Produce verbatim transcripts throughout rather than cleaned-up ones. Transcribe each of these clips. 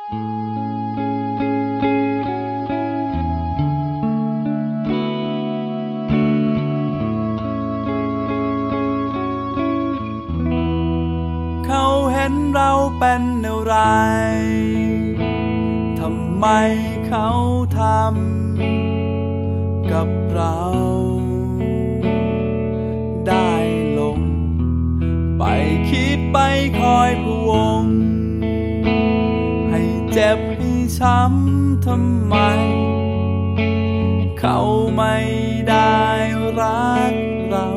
เขาเห็นเราเป็นอะไรทำไมเขาทำกับเราได้ลงไปคิดไปคอยพะวงให้เจ็บให้ช้ำทำไมเขาไม่ได้รักเรา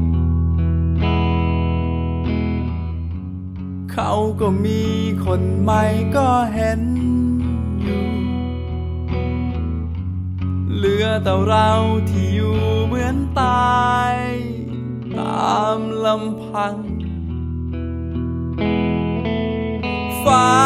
เขาก็มีคนใหม่ก็เห็นอยู่เหลือแต่เราที่อยู่เหมือนตายตามลำพังฟ้า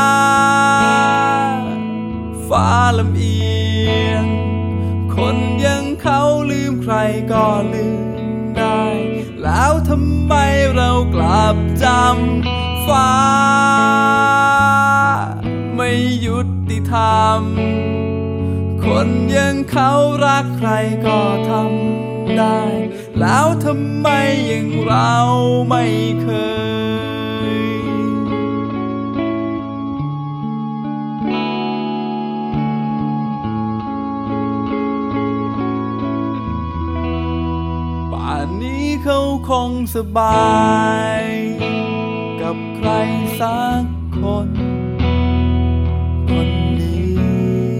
ฟ้าลำเอียงคนอยังเขาลืมใครก็ลืมได้แล้วทำไมเรากลับจำฟ้าไม่ยุติธรรมคนอยังเขารักใครก็ทำได้แล้วทำไมยังเราไม่เคยป่านนี้เขาคงสบายกับใครสักคนคนนี้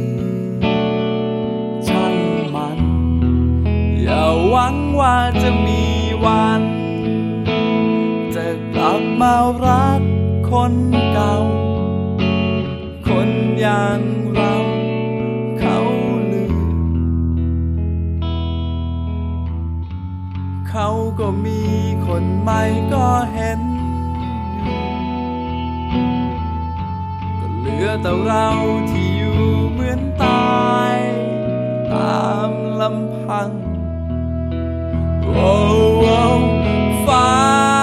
ช่างมันอย่าหวังว่าจะมีวันจะกลับมารักคนเก่าคนอย่างเราเขาลืมเขาก็มีคนใหม่ก็เห็นก็เหลือแต่เราที่อยู่เหมือนตายตามลำพังโอ้โอ้ฟ้า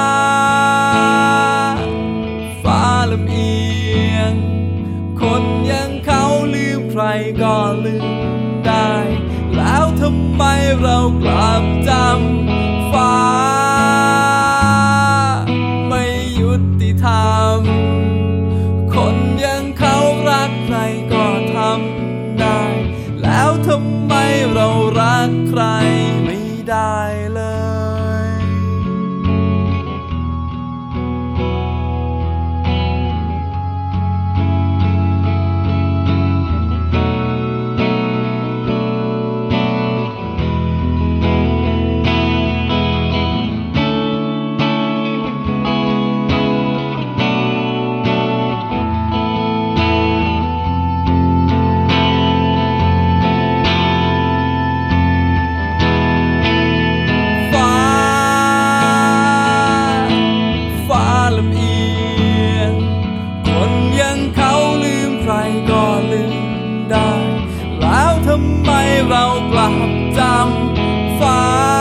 ฟ้าลำเอียงคนอยังเขาลืมใครก็ลืมได้แล้วทำไมเรากลับจำฟ้าไม่ยุติธรรมคนอยังเขารักใครก็ทำได้แล้วทำไมเรารักใครไม่ได้เลยเรากลับจำฟ้า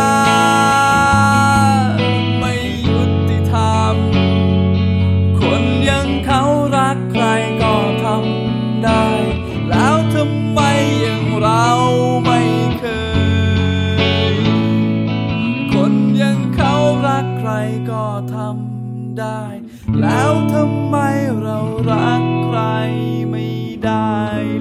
ไม่ยุติธรรมคนอยังเขารักใครก็ทำได้แล้วทำไมยังเราไม่เคยคนอยังเขารักใครก็ทำได้แล้วทำไมเรารักใครไม่ได้